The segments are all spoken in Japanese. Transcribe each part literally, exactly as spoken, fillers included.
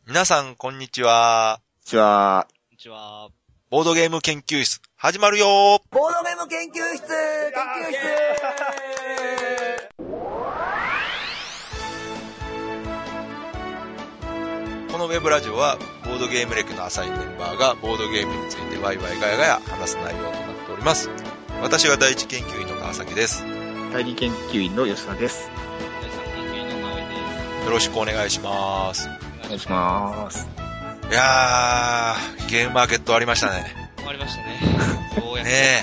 皆さん、こんにちは。 こんにちは。 こんにちは。 ボードゲーム研究室、始まるよー。 ボードゲーム研究室研究室このウェブラジオは、ボードゲーム歴の浅いメンバーが、ボードゲームについてワイワイガヤガヤ話す内容となっております。私は第一研究員の川崎です。 第二研究員の吉田です。 第三研究員の直江です。 よろしくお願いします。 お願いします。 いやー、ゲームマーケットありましたね。 終わりましたね。ようやく。 ね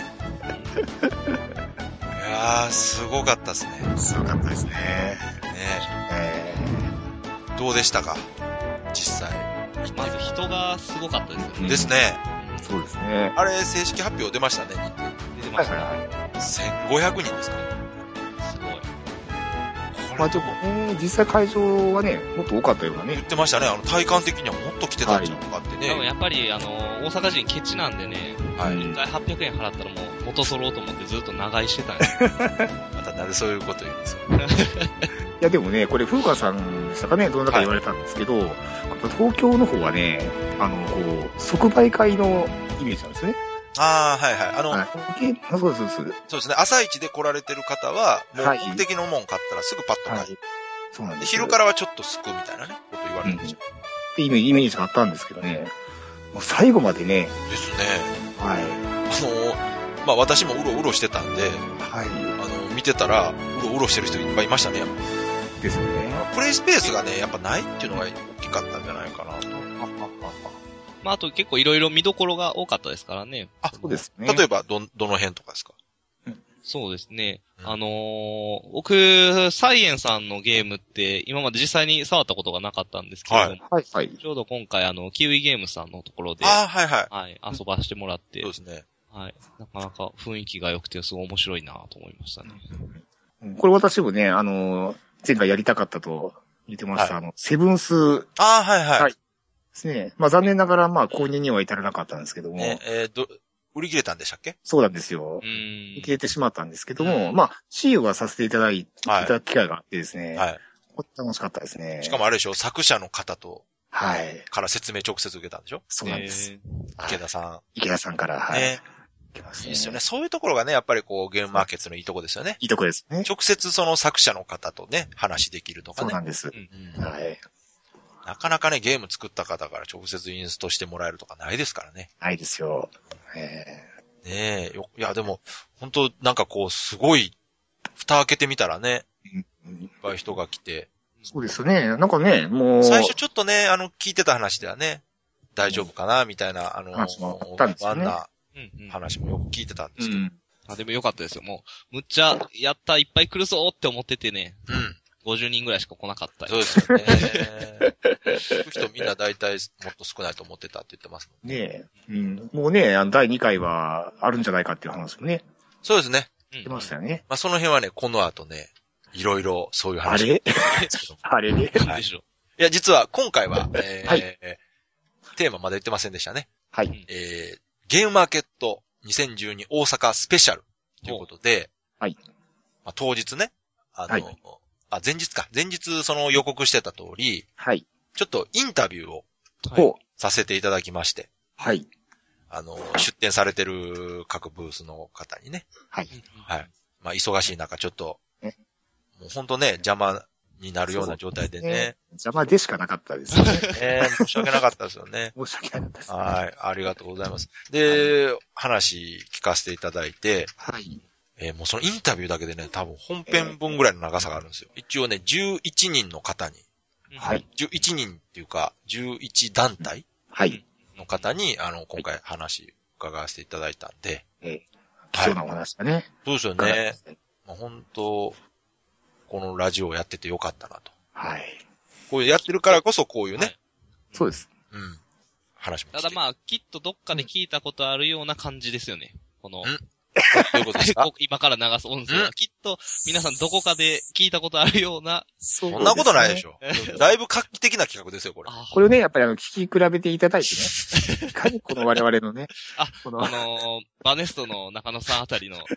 え。いやー、すごかったですね。 すごかったですね。 ねええ。どうでしたか実際。 まず人がすごかったですよね。 ですね。 ー、そうですね。 あれ、正式発表出ましたね。 出てましたね。 はいはい。 せんごひゃくにんですか。 すごい。 まあでもね、実際会場はね、もっと多かったようなね。 言ってましたね。あの、体感的にはもっと来てたんじゃんとかってね。 でもやっぱり、あの、大阪人ケチなんでね、 はい。 一回はっぴゃくえん払ったらもう元取ろうと思ってずっと長居してたんですまたなぜそういうこと言うんですよ。 いやでもね、これ、風花さんでしたかね、どなたか言われたんですけど、やっぱ東京の方はね、あの、こう、即売会のイメージなんですよね。 ああ、はいはい。あの、 はい。あそうです、そうです。 そうですね。朝一で来られてる方は、もうはい目的のもん買ったらすぐパッと買う。 はい。そうなんでです。 昼からはちょっとすくみたいなね、こと言われるんですよ。 ってイメージがあったんですけどね、もう最後までね、 ですね。 はあの、まあ私もうろうろしてたんで、 い。はあの、見てたら、うろうろしてる人いっぱいいましたね。やっぱい。ですよね。 プレイスペースがね、やっぱないっていうのが大きかったんじゃないかなと。 まあ、あと結構いろいろ見どころが多かったですからね。 あ、 そうですね。 例えば、ど、どの辺とかですか？ そうですね。 うんあのー、僕、サイエンさんのゲームって今まで実際に触ったことがなかったんですけれども、 はいはい、はい。 ちょうど今回あの、キウイゲームさんのところで、 ああ、はいはい。 はい、遊ばしてもらってそう、ですね。 はい、なかなか雰囲気が良くてすごい面白いなと思いましたね。 これ私もね、あの、前回やりたかったと言ってました、 はいあの、セブンスああ、はいはい。 はいですね。まあ残念ながら、まあ購入には至らなかったんですけども、 ね、えー、ど、売り切れたんでしたっけ？ そうなんですよう。ーん。 消えてしまったんですけども、 うんまあ、シーユーはさせていただい、いはいただく機会があってですね、 はこれ楽しかったですね。 い。しかもあれでしょ、作者の方と、 はい。 から説明直接受けたんでしょ？ そうなんです。 えーはい池田さ池田さんから、 ん。 はい。 ね。 いけますいいですよね。そういうところがね、やっぱりこう、ゲームマーケットのいいとこですよね。 いいとこですね。 直接その作者の方とね、話できるとかね。 そうなんです。 うんうんはい。 なかなかね、ゲーム作った方から直接インストしてもらえるとかないですからね。 ないですよ。えねえ、よ、いやでも、本当なんかこう、すごい、蓋開けてみたらね、 ーいっぱい人が来て。 そうですよね。なんかね、もう、 最初ちょっとね、あの、聞いてた話ではね、大丈夫かな、みたいな、あの、 話もあったんですよね不安なうんうん。 話もよく聞いてたんですけど。 うん。 あ、でも良かったですよ。もう、むっちゃ、やった、いっぱい来るぞって思っててね、 うん。 ごじゅうにんぐらいしか来なかったり。 そうですよね。聞く人みんな大体もっと少ないと思ってたって言ってますもん。 ねえ。うん。もうね、あの、だいにかいはあるんじゃないかっていう話もね、 そうですね。 うん出ましたよね。 まあ、その辺はね、この後ね、いろいろそういうあ話れですけど。 あれね。 はいでしょ。 いや、実は今回は、えーはいテーマまだ言ってませんでしたね。 はい。 えー、ゲームマーケットにせんじゅうに大阪スペシャルということで、 はい。 まあ、当日ね、あの、 はいあ、前日か。前日その予告してた通り、 はい。 ちょっとインタビューをはいほう。 させていただきまして、 はい。 あの、出展されてる各ブースの方にね、 はい。 はい。まあ、忙しい中ちょっと、 ねもうほんとね、邪魔になるような状態でね、 邪魔でしかなかったですよね。 ね申し訳なかったですよね。 申し訳なかったです。 はい。ありがとうございます。で、話聞かせていただいて、 はい。 えーもうそのインタビューだけでね、多分本編分ぐらいの長さがあるんですよ。一応ね、じゅういちにんの方に、 はい。 じゅういちにんっていうか、じゅういち団体はい。 の方に、あの、今回話伺わせていただいたんで、 えー貴重なお話だね。 そうですよ伺いまねす。ねまあ、本当このラジオをやっててよかったなと。 はい。 こういうやってるからこそこういうね、 はいそうです。 うん、話も聞いて。 ただまあ、きっとどっかで聞いたことあるような感じですよね。この、 んどういうことですかこ今から流す音声は。 んきっと、皆さんどこかで聞いたことあるような、 そそんなことないでしょ。 ょ。だいぶ画期的な企画ですよ、これ。 あこれをね、やっぱりあの、聞き比べていただいてね。いかにこの我々のね、 あ、 このあ、のー、バネストの中野さんあたりの、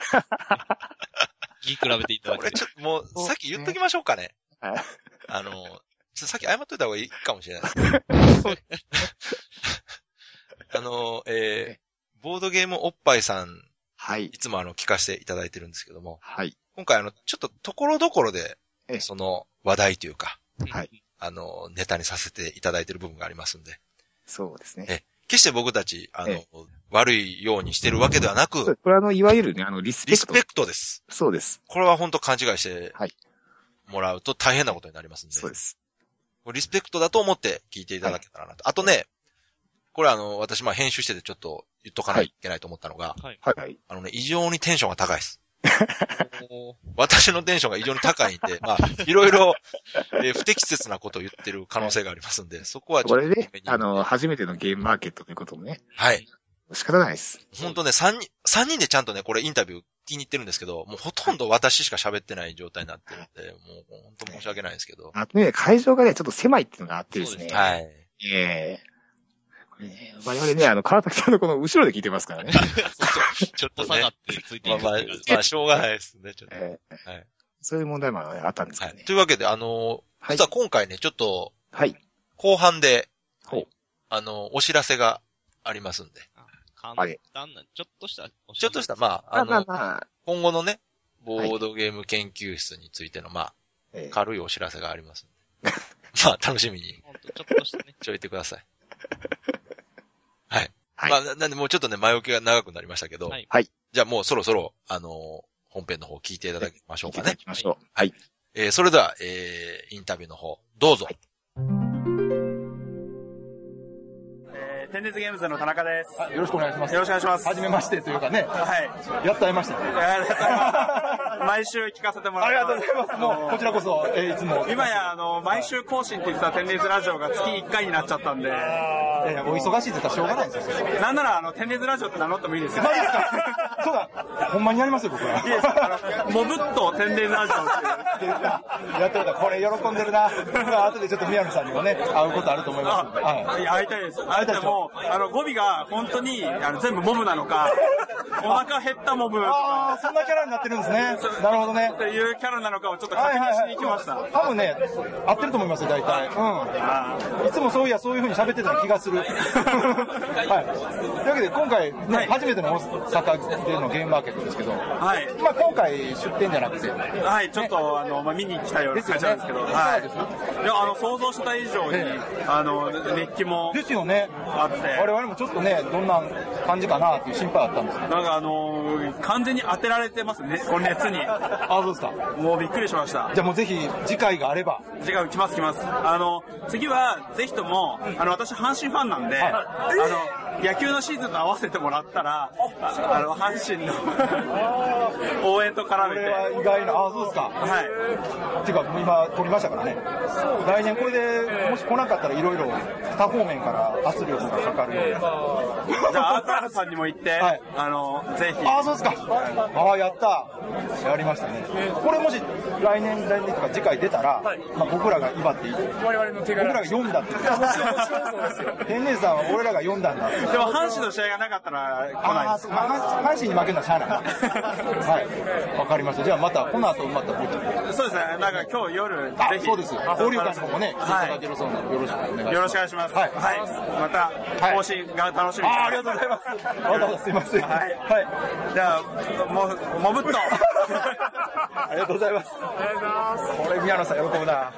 聞き比べていただこれける。 ちょっともう、さっき言っときましょうかね。 はいあの、 さっき謝っといた方がいいかもしれない。あの、えー、ボードゲームおっぱいさん、 はい。 いつもあの、聞かせていただいてるんですけども、 はい。 今回あの、ちょっとところどころで、 えその話題というか、 はい。 あの、ネタにさせていただいてる部分がありますんで。 そうですね。 え、決して僕たち、あの、 え悪いようにしてるわけではなく、 これあの、いわゆるね、あの、リスペクト。 リスペクトです。 そうです。 これは本当勘違いしてはい。 もらうと大変なことになりますんで。 そうです。 リスペクトだと思って聞いていただけたらなと。はい、あとね、これあの、私まあ編集しててちょっと言っとかないといけないと思ったのが、 はい。 はい。 あのね、異常にテンションが高いです。私のテンションが異常に高いんで、まあ、いろいろ、えー、不適切なことを言ってる可能性がありますんで、そこはちょっと。 これね、あの、初めてのゲームマーケットということもね。 はい。 仕方ないです。 ほんとね、三人、三人でちゃんとね、これインタビュー気に入ってるんですけど、もうほとんど私しか喋ってない状態になってるんで、もう本当申し訳ないんですけど。 あとね、会場がね、ちょっと狭いっていうのがあってですね。 そうです。はい。 ええーね、我々ね、あの、川崎さんのこの後ろで聞いてますからね。 そうそうちょっと下がってついていく。 まあまあ、まあ、しょうがないですね、ちょっと。 えー、 はい。 そういう問題もあったんですけどね。 はい。というわけで、あの、 はい、 実は今回ね、ちょっと、 はい。 後半で、 ほう。 あの、お知らせがありますんで。 簡単な、ちょっとした、 ちょっとした、まあ、あの、 まあまあ、 今後のね、ボードゲーム研究室についての、まあ、 はい、 軽いお知らせがありますんで。まあ、楽しみに。 ちょっとしたね。 ちょいてください。はい。 はい。 まあ、なんでもうちょっとね、前置きが長くなりましたけど。 はい。 じゃあもうそろそろ、あのー、本編の方聞いていただきましょうかね。 聞いていただきましょう。はい。 えー、それでは、えー、インタビューの方、どうぞ。はい、 テンデイズゲームズの田中です。 よろしくお願いします。 よろしくお願いします。 はじめましてというかね。 はい。 やっと会いましたね。 毎週聞かせてもらってありがとうございます。もう、こちらこそ、えー、いつも。 今や、あの、毎週更新って言ってたテンデイズラジオが月いっかいになっちゃったんで。 えー、お忙しいって言ったらしょうがないんですよ。 なんなら、あの、テンデイズラジオって名乗ってもいいですよ。 マジですかそうだ。ほんまにやりますよ、僕は。 いいですかあの、モブッとテンデイズラジオっていう。 やってるだ。これ喜んでるな。後でちょっと宮野さんにもね、会うことあると思います。 はい。会いたいです。会いたいもう、あの、語尾が本当にあの全部モブなのか、お腹減ったモブとか。 ああ、そんなキャラになってるんですね。なるほどね。 っていうキャラなのかをちょっと確認しに行きました。はいはいはい、 多分ね、合ってると思いますよ、大体。うん。いつもそういや、そういう風に喋ってた気がする。はい。というわけで、今回、ね、はい、初めての大阪でのゲームマーケットですけど、はい。まあ今回出店じゃなくて。 はい、ちょっと、ね、あの、まあ見に来たような感じなんですけど、ね、はい。いや、あの、想像した以上に、ええ、あの、熱気も。 ですよね。 あって。 我々もちょっとね、どんな感じかなっていう心配あったんですけど。 なんかあのー、完全に当てられてますね、この熱に。 あ、そうですか。 もうびっくりしました。 じゃあもうぜひ、次回があれば。 次回来ます来ます。あの、次は、ぜひとも、あの、私、阪神ファンなんで、はい、あの、野球のシーズンと合わせてもらったら、あの、阪神の応援と絡めて。 これは意外な、あ、そうですか。 はい。 っていうか、今、撮りましたからね。来年これで、もし来なかったらいろいろ、他方面から圧力がかかるような。 じゃあ、アートラさんにも行って、はい、あの、ぜひ。 あ、そうですか。ああ、やった。やりましたね。これもし、来年、来年とか次回出たら、はい、まあ、僕らが今って、 我々の手柄。 僕らが読んだって。天然さんは俺らが読んだんだ。 でも、阪神の試合がなかったら来ないです。 まあ、阪神に負けるのはしゃあない。はい。わかりました。じゃあまた、この後またこっち。 そうですね。なんか今日夜、ぜひ。 そうです。交流会の方もね、 はい。 よろしくお願いします。 よろしくお願いします。はい。はい。また、更新が楽しみです。 あ、ありがとうございます。わざわざすいません。はい。はい。 じゃあ、も、もぶっと。 ありがとうございます。 ありがとうございます。 これ宮野さん喜ぶな。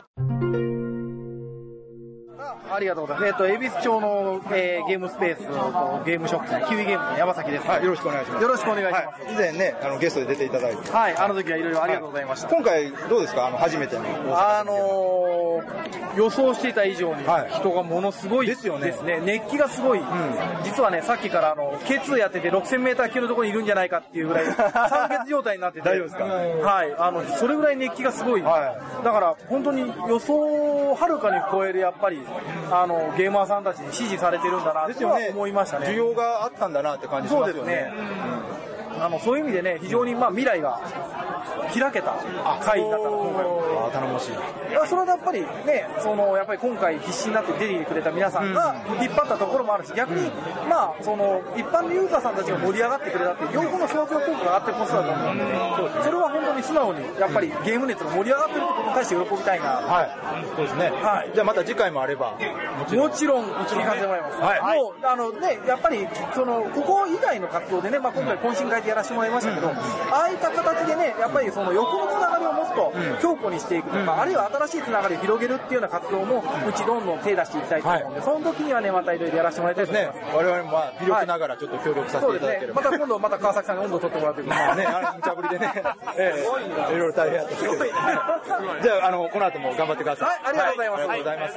ありがとうございます。えっと、恵比寿町の、えー、ゲームスペースのゲームショップのキウイゲームの山崎です。 はい、よろしくお願いします。 よろしくお願いします。はい、 以前ね、あの、ゲストで出ていただいて。 はい、あの時はいろいろありがとうございました。 はい、今回、どうですかあの、初めての。 あのー、予想していた以上に人がものすごいですよね。ですね。熱気がすごい。うん、実はね、さっきからあの、ケーツー やっててろくせんメーター級のところにいるんじゃないかっていうぐらい、酸欠状態になってて。 大丈夫ですか、 はい。あの、それぐらい熱気がすごい。はい、だから、本当に予想をはるかに超える、やっぱり、あの、ゲーマーさんたちに支持されてるんだなと思いましたね。 需要があったんだなって感じしますよね。 そうですね。うん、あのそういう意味でね、非常にまあ未来が開けた回になったの、今回は。 あ、頼もしい。 それはやっぱりね、その、やっぱり今回必死になって出てきてくれた皆さんが引っ張ったところもあるし、逆に、まあ、その、一般のユーザーさんたちが盛り上がってくれたっていう、両方の相乗効果があってこそだと思うんでね、それは本当に素直に、やっぱりゲーム熱が盛り上がってるってことに対して喜びたいな。 はい。そうですね。はい。じゃあまた次回もあれば、 もちろん、もちろん、もちろん聞かせてもらいます。はい。もう、あのね、やっぱり、その、ここ以外の活動でね、まあ今回懇親会でやらせてもらいましたけど、ああいった形でね、やっぱりその横のつながりをもっと強固にしていくとか、あるいは新しいつながりを広げるっていうような活動も、うちどんどん手出していきたいと思うんで、その時にはね、またいろいろやらせてもらいたいと思います。 我々もまあ、微力ながらちょっと協力させていただければ。 また今度、また川崎さんに温度取ってもらってください。 まあね、あの、無茶ぶりでね、ええ、いろいろ大変やったんですけど。じゃあ、あの、この後も頑張ってください。 はい、ありがとうございます。 ありがとうございます。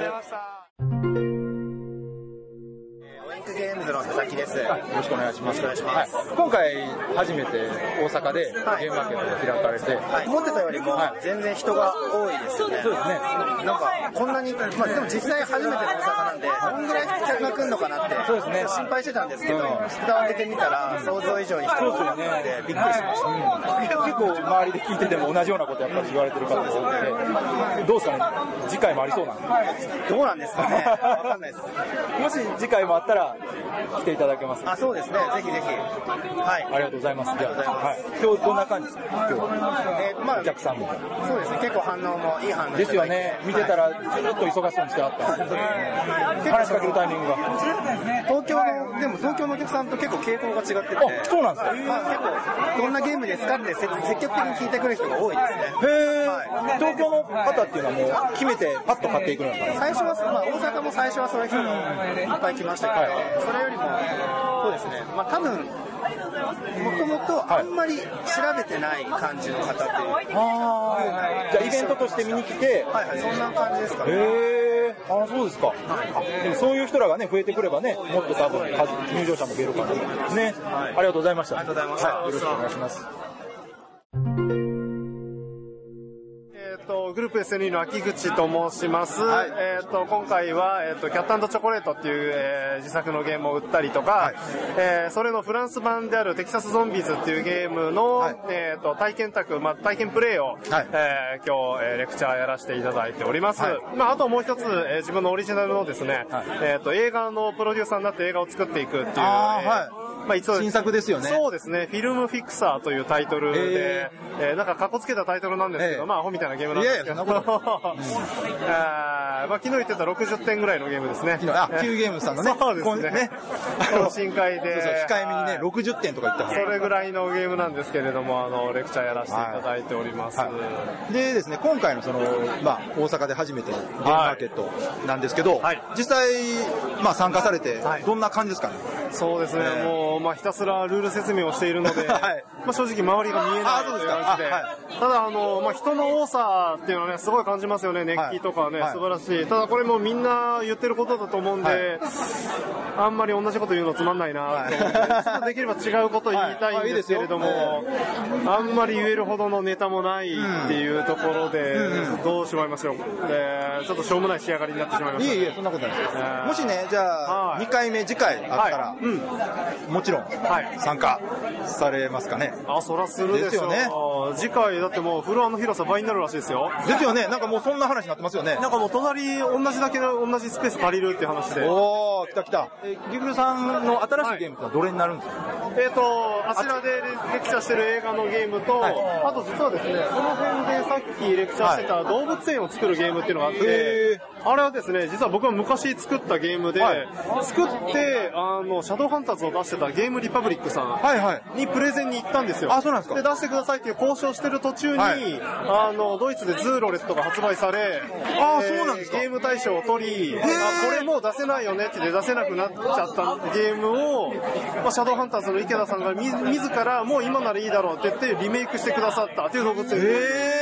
ゲームズの佐々木です。 よろしくお願いします。 よろしくお願いします。 はい、今回初めて大阪でゲームマーケットが開かれて、 はい、思ってたよりも全然人が多いですよね。 そうですね。 なんかこんなに、まあでも実際初めての大阪なんで、こんぐらい客が来るのかなって、そうですね。心配してたんですけど、蓋を開けてみたら想像以上に人が多くてびっくりしました。 はい、結構周りで聞いてても同じようなことやっぱり言われてる方ですので、どうですかね。次回もありそうなんですか。 どうなんですかね。わかんないです。 もし次回もあったら来ていただけますか。 あ、そうですね。ぜひぜひ。はい。 ありがとうございます。 ありがとうございます。 はい、今日どんな感じですか。今日。 えー、まあお客さんも。 そうですね。結構反応もいい反応ですよね。見てたらずっと忙しそうにしてあった。話しかけるタイミングが。 東京のでも東京のお客さんと結構傾向が違ってて。 あ、そうなんですか。 まあ結構どんなゲームですかって積極的に聞いてくる人が多いですね。 へえ。はい、東京の方っていうのはもう決めてパッと買っていくのかな。 最初はまあ大阪も最初はそういう人がいっぱい来ましたけど、はい、それよりもそうですね。まあ多分もともとあんまり調べてない感じの方っていう。 ああ。じゃあイベントとして見に来て、 はいはい、そんな感じですかね。 へえ。ああ、そうですか。はい、でもそういう人らがね増えてくればね、もっと多分入場者も増えるかと思いますね。はい、ありがとうございました。 ありがとうございました。 はい、よろしくお願いします。 グループ エスエヌイー の秋口と申します。はい、えっ、ー、と、今回は、えっ、ー、と、キャット&チョコレートっていう、えー、自作のゲームを売ったりとか、はい、えー、それのフランス版であるテキサスゾンビーズっていうゲームの、はい、えっ、ー、と、体験宅、まあ、体験プレイを、はい、えー、今日、えー、レクチャーやらせていただいております。はい、まあ、あともう一つ、えー、自分のオリジナルのですね、はい、えっ、ー、と、映画のプロデューサーになって映画を作っていくっていう、あー、えー、はい、まあ、一応新作ですよね。 そうですね。フィルムフィクサーというタイトルで、えーえー、なんかカッコつけたタイトルなんですけど、えー、まあ、アホみたいなゲームなんですけど。いやいや、そんなことあまあ、昨日言ってたろくじゅってんぐらいのゲームですね。 あ、Q ゲームさんのね。 そうですね。ね深海で。 そうそう、控えめにね、ろくじゅってんとか言ったそれぐらいのゲームなんですけれども、あの、レクチャーやらせていただいております。はいはい、でですね、今回のその、まあ、大阪で初めてのゲームマーケットなんですけど、はい、実際、まあ、参加されて、どんな感じですかね。 そうですね、えー、もう、まあ、ひたすらルール説明をしているので、はい、まあ、正直周りが見えないという感じで、はい、ただ、あの、まあ、人の多さっていうのはね、すごい感じますよね、熱気とかね、はい、素晴らしい。ただ、これもみんな言ってることだと思うんで、はい、あんまり同じこと言うのつまんないなと思って、はい、ちょっとできれば違うことを言いたいんですけれども、はいはい、あんまり言えるほどのネタもないっていうところで、うん、どうしまいましょう。で、ちょっとしょうもない仕上がりになってしまいました。 いえいえ、そんなことないです。えー、もしね、じゃあ、はい、にかいめ次回あったら、はい、うん、もちろん、はい、参加されますかね。 あ、そらするでしょう。ですよね。次回、だってもうフロアの広さ倍になるらしいですよ。 ですよね。なんかもうそんな話になってますよね。 なんかもう隣、同じだけの同じスペース借りるっていう話で。 おー、来た来た。え、ギグルさんの新しいゲームってのはどれになるんですか。 はい、えっ、ー、と、あちらでレクチャーしてる映画のゲームと、はい、あと実はですね、その辺でさっきレクチャーしてた動物園を作るゲームっていうのがあって、はい、あれはですね、実は僕は昔作ったゲームで、はい、作って、あの、シャドウハンターズを出してたゲームリパブリックさんにプレゼンに行ったんですよ。 あ、そうなんですか。 で、出してくださいっていう交渉してる途中に、はい、あの、ドイツでズーロレットが発売され、 あ、えー、そうなんですか。 ゲーム大賞を取り、あ、これもう出せないよねって言って出せなくなっちゃったゲームを、まあ、シャドウハンターズの池田さんがみ自らもう今ならいいだろうって言ってリメイクしてくださったっていう動物園。 へー。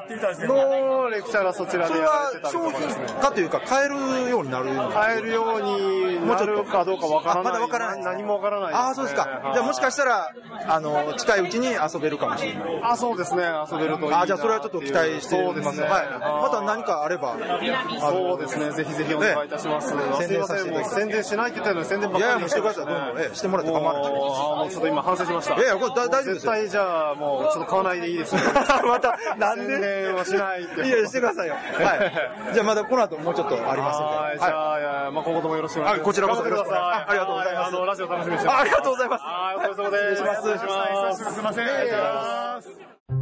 ってみたいですね。 のレクチャーがそちらでやられてたりとかですね。 商品化というか、買えるようになる買えるようになるかどうかわからない。 まだわからない。 何もわからないですね。 ああ、そうですか。じゃあもしかしたら、あの、近いうちに遊べるかもしれない。 あ、そうですね。遊べるといいな。 あ、じゃあそれはちょっと期待してます。そうですね。はい。また何かあれば。 そうですね。ぜひぜひお願いいたします。宣伝させていただきます。宣伝しないって言ったのに宣伝ばっかり。いや、もうしてください。どうも、ええ、してもらって構わない。ああ、 もうちょっと今反省しました。 いやいや、これ大丈夫ですよ。 絶対じゃあ、もうちょっと買わないでいいですよ。 また、なんで宣伝はしないって。 いや、してくださいよ。はい。じゃあまだこの後もうちょっとありますので。 はい。じゃあ、いや、まあ今後ともよろしくお願いします。 こちらこそよろしくお願いします。ありがとうございます。 あの、ラジオ楽しみにしてます。 ありがとうございます。 はい、お疲れ様です。 失礼します。 失礼します。すいません。ありがとうございます。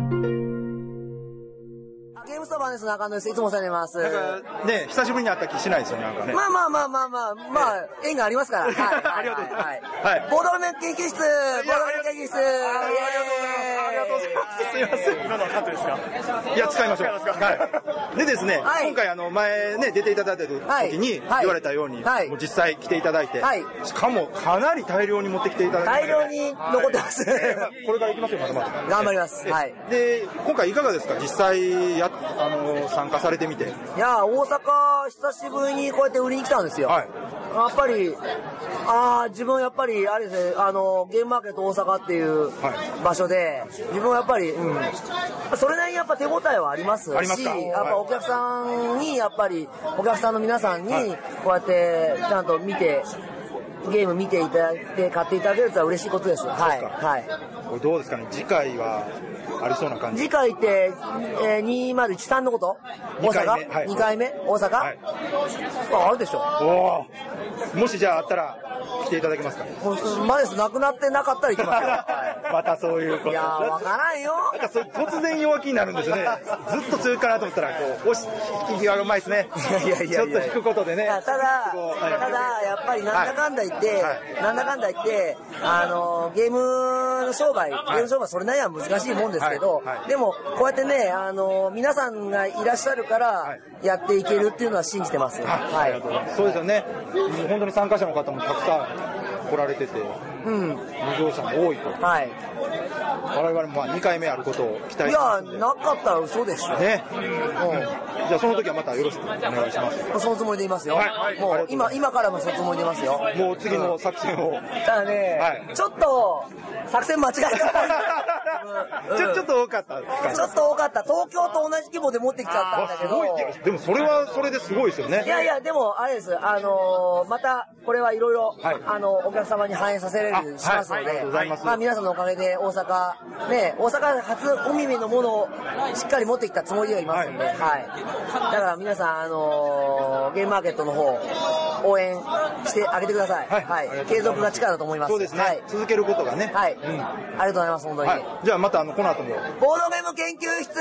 ゲームストバーです中野です。いつもお世話になります。 なんかね、久しぶりに会った気しないですよね、なんかね。 まあまあまあまあまあ、まあ、縁がありますから。はい。 ありがとうございます。 はい。ボードゲーム研究室ボードゲーム研究室ありがとうございます。すいません。 今のはカットですか？ いや、使いましょう。はい。でですね、今回あの、前ね、出ていただいた時に言われたように、もう実際来ていただいて、しかもかなり大量に持ってきていただいて。 大量に残ってます。 これから行きますよ、まだまだ。 頑張ります。はい。 で、今回いかがですか？実際、や、あの、参加されてみて。 いや、大阪久しぶりにこうやって売りに来たんですよ。はい。やっぱり、ああ、自分やっぱり、あれですね、あの、ゲームマーケット大阪っていう場所で、はい、自分はやっぱり、うん、それなりにやっぱ手応えはありますし、 ありますか？ やっぱお客さんに、やっぱり、お客さんの皆さんに、こうやって、ちゃんと見て、ゲーム見ていただいて、買っていただけるとは嬉しいことです。はい。はい。 これどうですかね、次回は、ありそうな感じ。 次回って、えー、にまるいちさんのこと大阪 ?に 回目、はい、にかいめ大阪、はい、あ、あるでしょ。 おー。もしじゃああったら、来ていただけますか？ まです、なくなってなかったら行きますよ。 またそういうこと。 いやー、わからんよ。 なんかそ突然弱気になるんですよね。ずっと強いかなと思ったら、こう、おし、引きがうまいですね。 いやいやいや。 ちょっと引くことでね。 ただ、ただ、やっぱりなんだかんだ言って、はい、なんだかんだ言って、あの、ゲーム商売、ゲーム商売それなりは難しいもんですけど、はいはい、でも、こうやってね、あの、皆さんがいらっしゃるから、やっていけるっていうのは信じてます。はい。 そうですよね。本当に参加者の方もたくさん来られてて、 うん、 入場者も多いと。 はい。 我々もまあにかいめあることを期待してます。いや、なかったら嘘でしょ。 ね。うん。じゃあその時はまたよろしくお願いします。 そのつもりでいますよ。はい。もう今、今からもそのつもりでいますよ。 もう次の作戦を。 ただね、はい、ちょっと、作戦間違えた。 ちょ、ちょっと多かった。 ちょっと多かった。東京と同じ規模で持ってきちゃったんだけど。すごい。でもそれはそれですごいですよね。 いやいや、でもあれです。あのー、また、これはいろいろ、あの、お客様に反映させられるしますので、はい、まあ皆さんのおかげで大阪、ね、大阪初お耳のものをしっかり持ってきたつもりではいますので、はい。はい、だから皆さん、あのー、ゲームマーケットの方、応援してあげてください。はい。はい、継続が力だと思います。 そうですね。はい、続けることがね。 はい。うん。ありがとうございます、本当に。はい、 じゃあまた、あの、この後も。 ボードゲーム研究室研究室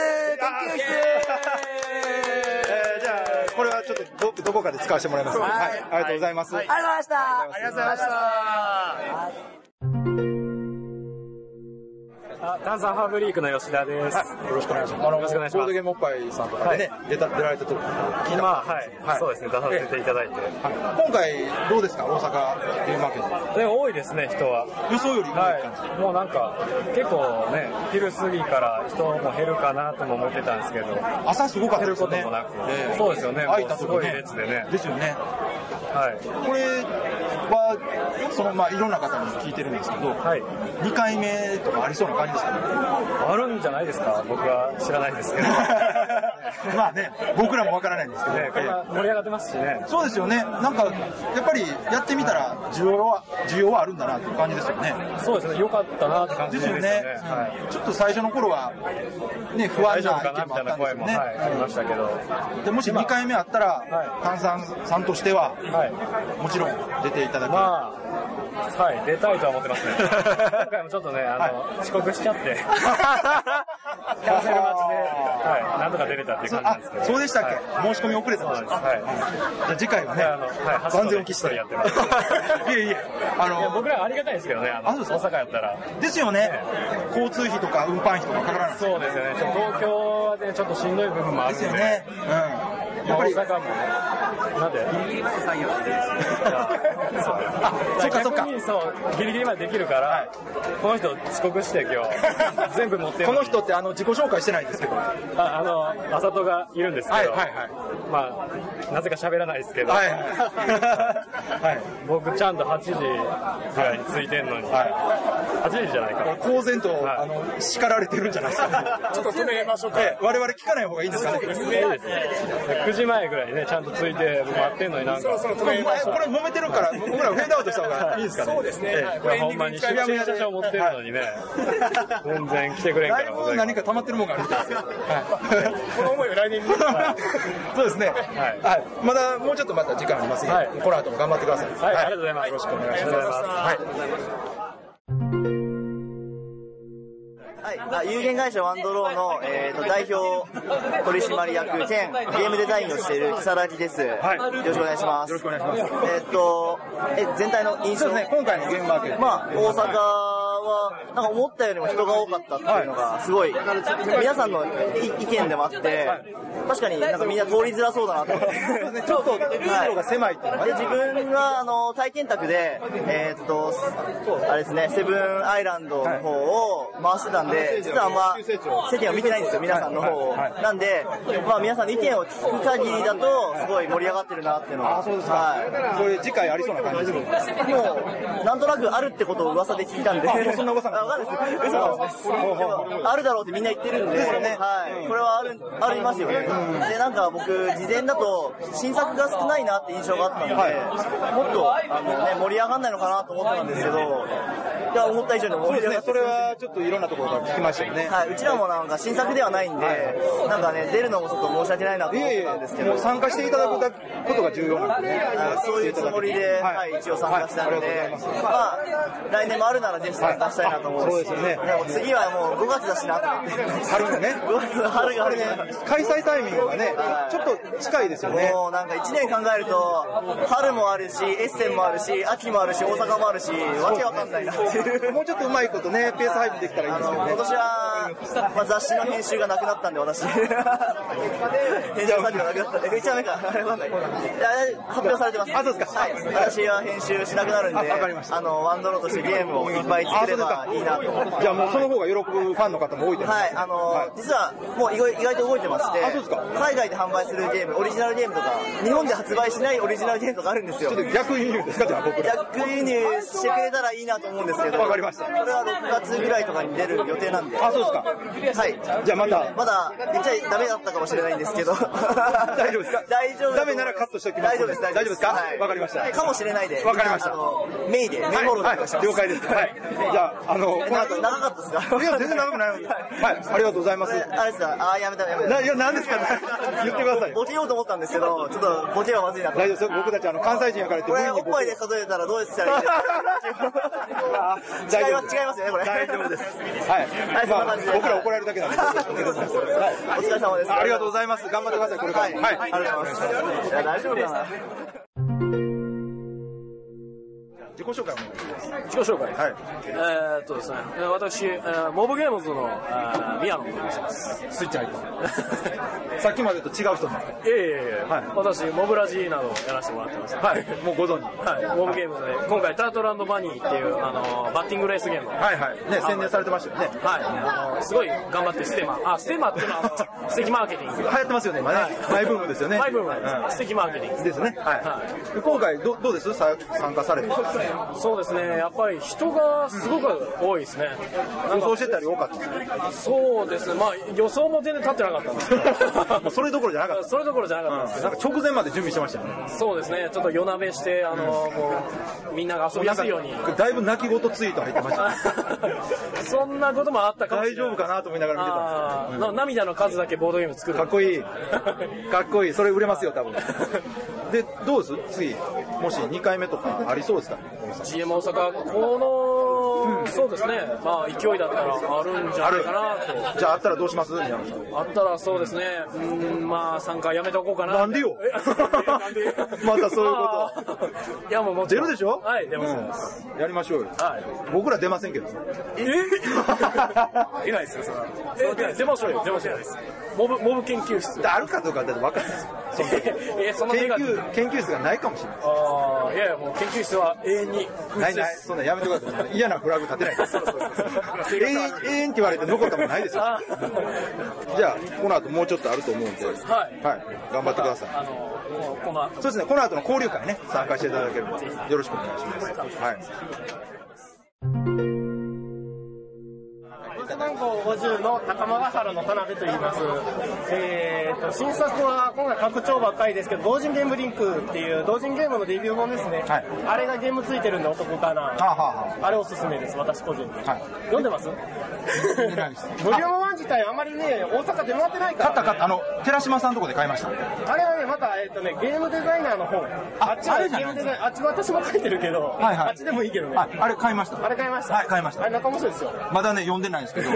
えー、じゃあ、これはちょっとど、どこかで使わせてもらいます。はい。はい、ありがとうございます。 はい、ありがとうございました。 ありがとうございました。はいあ、ダンサーハーブリークの吉田です。 はい、よろしくお願いします。よろしくお願いします。ボードゲームおっぱいさんとかでね、はい、出た、出られたと聞いた。 まあ、はい、はい。そうですね、出させていただいて。はい、 今回、どうですか、大阪ゲームマーケット。 でも多いですね、人は。 予想より多い感じ、 はい、もうなんか、結構ね、昼過ぎから人も減るかなとも思ってたんですけど。 朝すごかったですね。 減ることもなく。えー、そうですよね、もうすごい列でね。 ですよね。 はい。 これは、その、まあ、いろんな方に聞いてるんですけど、はい、にかいめとかありそうな感じですかね。 あるんじゃないですか、僕は知らないですけど。 まあね、僕らもわからないんですけど、ね、 これは盛り上がってますしね。 そうですよね。なんか、やっぱりやってみたら需要は、需要はあるんだなっていう感じですよね。 そうですね、良かったなって感じですよね。ですよね。 はい。ちょっと最初の頃は、ね、不安な意見もあったんですよね。 はい、ありましたけど。 で、もしにかいめあったら、はい、炭酸さんとしては、はい、もちろん出ていただける。 まあ、はい、出たいとは思ってますね。今回もちょっとね、あの、はい、遅刻しちゃって、キャンセル待ちで、はい、なんとか出れたっていう感じなんですけど。 そうでしたっけ、はい、申し込み遅れたんですか。はい。じゃあ次回はね、あの、はい、万全を期してやってます。いやいや、あの、 僕らありがたいですけどね、あの、あ大阪やったら。 ですよね、ね、交通費とか運搬費とかかからない。 そうですよね、東京はね、ちょっとしんどい部分もあるんで。ですよね。うん。 やっぱり、 大阪もね、なんでいい採用です。 そう。そっかそっか。逆にそう、ギリギリまでできるから、この人遅刻して今日、全部持ってる。 この人ってあの、自己紹介してないんですけど。 あ、あの、あさとがいるんですけど、はいはいはい。まあ、なぜか喋らないですけど、はいはい。僕ちゃんとはちじぐらいに着いてんのに、はい、はちじじゃないか。 公然と、はい、あの、叱られてるんじゃないですか。 ちょっと止めましょうか。 我々聞かない方がいいんですかね。 そうですね。くじまえぐらいね、ちゃんとついて待ってんのになんか。 これ揉めてるから、僕らフェードアウトした方がいいですかね。 そうですね。ほんまに駐車場持ってるのにね、全然来てくれんから。 だいぶ何か溜まってるもんがあるんですよ。 この思いを来年に。 そうですね。はい。まだもうちょっとまた時間ありますので、この後も頑張ってください。 はい。ありがとうございます。よろしくお願いします。はい。 はい、有限会社ワンドローの、えー、と代表取締役兼ゲームデザインをしている木更木です、はい、よろしくお願いします。 よろしくお願いします。 えっ、ー、とえ全体の印象そうですね、今回のゲームマーケット、 まあ、大阪はなんか思ったよりも人が多かったっていうのがすごい、はい、皆さんの意見でもあって、はい、確かになんかみんな通りづらそうだなと思ってそうですね、 ちょっと通路が狭いっていうのが、 はい、で自分はあの体験宅で、えー、っとあれですね、セブンアイランドの方を回してたんで、実はあんま世間を見てないんですよ、皆さんの方を、はいはいはい、なんで、まあ、皆さんの意見を聞く限りだとすごい盛り上がってるなっていうのは、 あ、そうですか、はい、これ次回ありそうな感じですか。 もうなんとなくあるってことを噂で聞いたんで、 そんな噂なんですか。嘘です。あるだろうってみんな言ってるんで、 ですよね、 はい、これはあるありますよね、うん、でなんか僕事前だと新作が少ないなって印象があったので、はい、もっとあの、ね、盛り上がんないのかなと思ってたんですけど、いや思った以上に盛り上がって、 それはちょっといろんなところから聞きましたよね。 はい、うちらもなんか新作ではないんで、はい、なんかね出るのもちょっと申し訳ないなと思ってたんですけど、 いえいえ、もう参加していただくことが重要なんでね、 そういうつもりで、はいはい、一応参加したので、はい、まあ来年もあるならぜひ参加したいなと思うし、はい、そうですよね。でも次はもうごがつだしなと思って、 春がね、 ごがつ春があるね、 開催タイミングがね、はい、ちょっと近いですよね。 もうなんかいちねん考えると春もあるし、エッセンもあるし、秋もあるし、大阪もあるし、わけわかんないなっていう。 もうちょっとうまいことね、ペース配分できたらいいですけどね。 今年は、まあ、雑誌の編集がなくなったんで、私。編集作業がなくなったんで、いちわめか、発表されてます。 あ、そうですか。 はい。私は編集しなくなるんで、あ, あの、ワンドローとしてゲームをいっぱい作ればいいなと思って。 じゃあもうその方が喜ぶファンの方も多いと思います。 はい、あの、はい、実はもう意外、意外と動いてまして、 あ、そうですか。 海外で販売するゲーム、オリジナルゲームとか、日本で発売しないオリジナルゲームとかあるんですよ。 ちょっと逆輸入ですか、じゃあ僕ら。 逆輸入してくれたらいいなと思うんですけど。 わかりました。 これはろくがつぐらいとかに出る予定なんで。 あ、そうですか。 はい。 じゃあまた。 まだ、言っちゃダメだったかもしれないんですけど。 大丈夫ですか？ 大丈夫。 ダメならカットしておきます。 大丈夫です、 大丈夫ですか？わ、はい、かりました。 かもしれないで。 わかりました。 あの、メイで、メイフォローでお願いします。 了解です。はい。じゃあ、あの、この後。 長かったですか？ いや、全然長くない。はい。ありがとうございます。 あれですか？あ、やめた、やめた。 いや、なんですか？言ってください。 ボケようと思ったんですけど、ちょっとボケはまずいなと。 大丈夫です。僕たち、あの、関西人やからって。 これ、おっぱいで数えたらどうしたらいいですか？違います、違いますよね、これ。 大丈夫です。はい。まあ、僕ら怒られるだけなんで。 お疲れ様です。 ありがとうございます。頑張ってください、これから。はい。 はい。ありがとうございます。いや、大丈夫かな。 自己紹介お願いします。 自己紹介。はい。えー、っとですね、私、えー、モブゲームズの、えー、宮野と申します。 スイッチ入った。さっきまでと違う人になった。 いえいえいえ、はい、私、モブラジーなどやらせてもらってます。 はい。もうご存知。 はい。モブゲームズで、今回、タートル&バニーっていう、あの、バッティングレースゲーム。 はいはい。ね、宣伝されてましたよね。 はい。あの、すごい頑張って、ステマ。あ、ステマっていうのは、あの、素敵マーケティング。 流行ってますよね、今ね。マイブームですよね。 マイブームです。素敵マーケティング。 ですね。はい。今回、どどうです参加されて。 そうですね。やっぱり人がすごく多いですね。 予想してたより多かった。 そうですね。まあ予想も全然立ってなかったんですけど。 それどころじゃなかった。 それどころじゃなかったんですけど。 なんか直前まで準備してましたよね。 そうですね。ちょっと夜なべして、あの、もう、みんなが遊びやすいように。 だいぶ泣き言ツイート入ってましたね。 そんなこともあったかもしれない。 大丈夫かなと思いながら見てたんですけど。 涙の数だけボードゲーム作る。 かっこいい。かっこいい。それ売れますよ、多分。で、どうです次、もしにかいめとかありそうですかね。 ジーエム 大阪、こー、そうですね。まあ、勢いだったらあるんじゃないかなと。 じゃあ、あったらどうします宮野さん。 あったらそうですね。うん、まあ、参加やめておこうかな。 なんでよなんでまたそういうこと。 いや、もうもちろん。 出るでしょはい、出ます、 うん。やりましょうよ。はい。僕ら出ませんけど。 え出ないですよ、それは。え、出ましょうよ、出ましょうよ。モブ、モブ研究室。 あるかどうかだって分かんないですよ。 え、その研究、研究室がないかもしれない。 ああ、いやいや、もう研究室は永遠に。 ないない、そんなやめてください。嫌なフラグ立てないです。永遠、永遠って言われて残ったもんないですよ。じゃあ、この後もうちょっとあると思うんで、はい。はい。頑張ってください。あの、この後。そうですね、この後の交流会ね、参加していただければよろしくお願いします。はい。 番号ごじゅうの高間ヶ原の田辺と言います。えーと、新作は今回拡張ばっかりですけど、同人ゲームリンクっていう同人ゲームのデビュー本ですね。はい、あれがゲームついてるんでお得かな。はあはあ、あれおすすめです、私個人に。はい、読んでます？ボリュームワン自体あまりね、大阪出回ってないから、ね。 買った買った、あの、寺島さんのとこで買いました。 あれはね、また、えっ、ー、とね、ゲームデザイナーの本。あっちはゲームデザイナー、あっちは私も書いてるけど、はいはい、あっちでもいいけどね。 あ, あれ買いました。 あれ買いました。 はい、買いました。 あれ中面白いですよ。 まだね、読んでないんですけど。ね、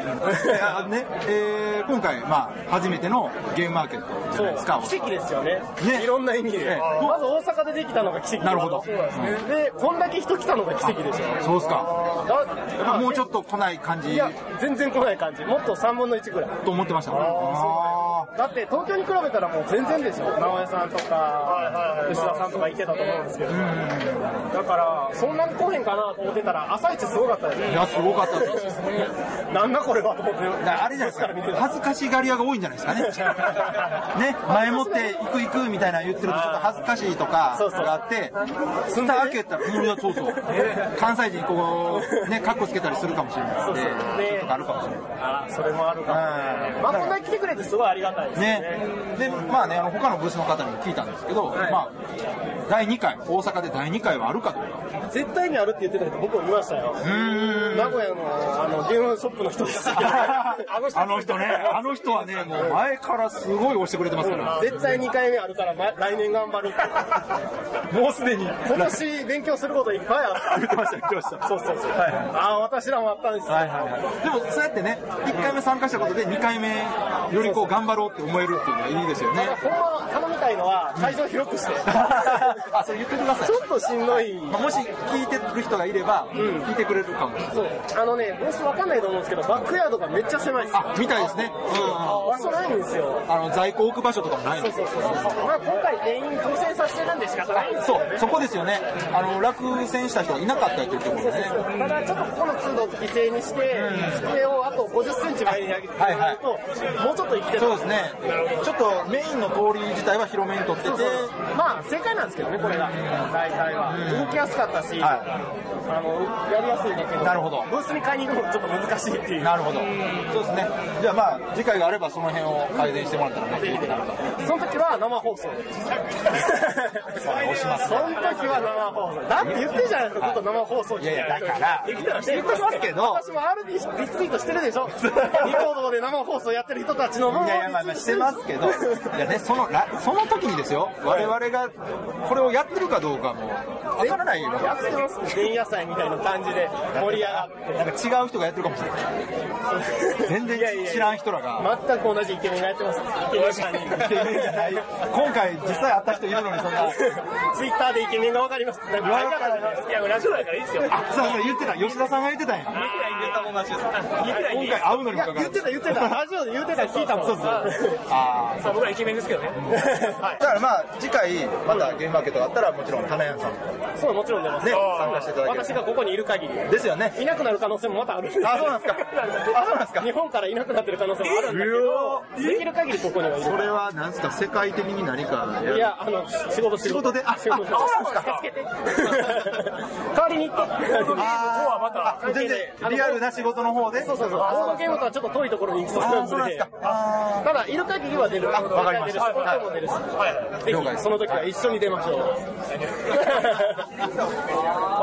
えー、今回、まあ、初めてのゲームマーケットじゃないですか。 奇跡ですよね。ね。いろんな意味で。まず大阪でできたのが奇跡。 なるほど。 そうですね。で、こんだけ人来たのが奇跡でしょ。 そうですか。だもうちょっと来ない感じ。 いや、全然来ない感じ。もっとさんぶんのいちぐらい。 と思ってました。 だって東京に比べたらもう全然でしょ。直江さんとか、吉田さんとかいてたと思うんですけど。だから、そんなに来へんかなと思ってたら、朝一すごかったですね。 いや、すごかったです。 なんだこれはと思って。 あれじゃないですか。恥ずかしがり屋が多いんじゃないですかね。ね、前もって行く行くみたいな言ってるとちょっと恥ずかしいとかがあって、蓋開けたら、いや、そうそう。関西人こう、ね、カッコつけたりするかもしれないので、そうとかあるかもしれない。 あ、それもあるかも。まあ、こんなに来てくれてすごいありがたいですね。 で、まあね、あの、他のブースの方にも聞いたんですけど、まあ、だいにかい、大阪でだいにかいはあるかどうか。 絶対にあるって言ってた人僕も見ましたよ。名古屋の、あの、ゲームショップの人ですよ。 あの人ね、あの人はね、もう前からすごい押してくれてますから。 絶対にかいめあるから、来年頑張るって。 もうすでに。 今年勉強することいっぱいあった。 言ってました、言ってました。 そうそうそう。はい、ああ、私らもあったんですよ。はいはいはい。 でも、そうやってね、いっかいめ参加したことでにかいめよりこう頑張ろうって思えるっていうのはいいですよね。 ほんま頼みたいのは会場広くして。 あ、それ言ってください。 ちょっとしんどい。 もし聞いてる人がいれば、聞いてくれるかもしれない。 そう。あのね、どうしてわかんないと思うんですけど、バックヤードがめっちゃ狭いですよ。 あ、みたいですね。 場所ないんですよ。 あの、在庫置く場所とかもないんですよ。そうそうそうそう。まあ今回全員当選させてるんで仕方ないんですよね。 そう、そこですよね。あの、落選した人がいなかったっていうところね。 ただちょっとここの通路を犠牲にして、机をあとごじゅっセンチ前に上げてくれると、もうちょっと生きてる。 そうですね。ちょっとメインの通り自体は広めにとってて、そうそうまあ正解なんですけどね、これが。大体は。動きやすかったし、はい、あの、やりやすいんだけど、 なるほど。 ブースに買いに行くのがちょっと難しいっていう。 なるほど。そうですね。じゃあまあ、次回があればその辺を改善してもらったらもっと良くなるか。 その時は生放送で。 押します。 その時は生放送。だって言ってるじゃないですか、ずっと生放送。 いやいや、だから、 言ってますけど、私も アールディー リツイートしてるでしょ。ニコ動で生放送やってる人たちのいやいや、まあまあしてますけど、いやね、その、その時にですよ、我々がこれをやってるかどうかもわからないよ。 やってますね。前夜祭みたいな感じで盛り上がって。 なんか違う人がやってるかもしれない。全然知らん人らが。 全く同じイケメンがやってます。イケメンさんに。イケメンじゃない。 今回実際会った人いるのにそんな。 ツイッターでイケメンがわかります。なんかわかるいや、ラジオだからいいですよ。 あ、そうそう、言ってた。吉田さんが言ってたんや。 言ってたもん同じです。 今回会うのにもかかわらず。 言ってた言ってた。ラジオで言ってた聞いたもん。そうそう。ああ。僕らイケメンですけどね。 だからまあ、次回、またゲームマーケットがあったら、もちろん、花屋さん。 そう、もちろん出ます。 ね、参加していただける。 私がここにいる限り。 ですよね。 いなくなる可能性もまたある。 あ、そうなんですか。あ、そうなんですか。 日本からいなくなってる可能性もあるんだけど、できる限りここにはいる。 それは、なんですか、世界的に何か。 いや、あの、仕事仕事で、あ、 仕事で。助けて。代わりに行って。今日はまた、 全然、リアルな仕事の方で。 そうそうそう。ボードゲームとはちょっと遠いところに行くそうなんで。ただ、いる限りは出る。 あ、わかりました。 はい。も出るし。ぜひ、その時は一緒に出ましょう。私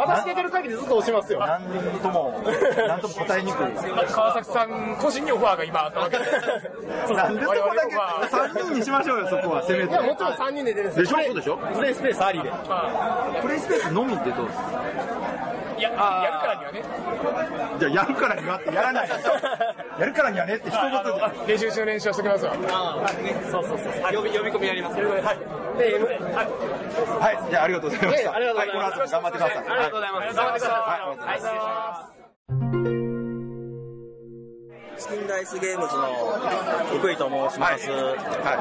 話聞けてる限りずっと押しますよ。 何とも、何とも答えにくい。 川崎さん個人にオファーが今あったわけで。 なんでそこだけさんにんにしましょうよ、そこは、せめて。 いや、もちろんさんにんで出るんですよ。でしょそうでしょプレイスペースありで。 プレイスペースのみってどうですか？ いや、やるからにはね。 じゃあ、やるからにはってやらない。やるからにはねって一言じゃ。 練習中練習しておきますわ。そうそうそう。呼び込みやります。はい。で、 はい。じゃあ、ありがとうございました。 ありがとうございます。 この後も頑張ってください。 ありがとうございます。頑張ってください。ありがとうございます。 チキンダイスゲームズの福井と申します。はい。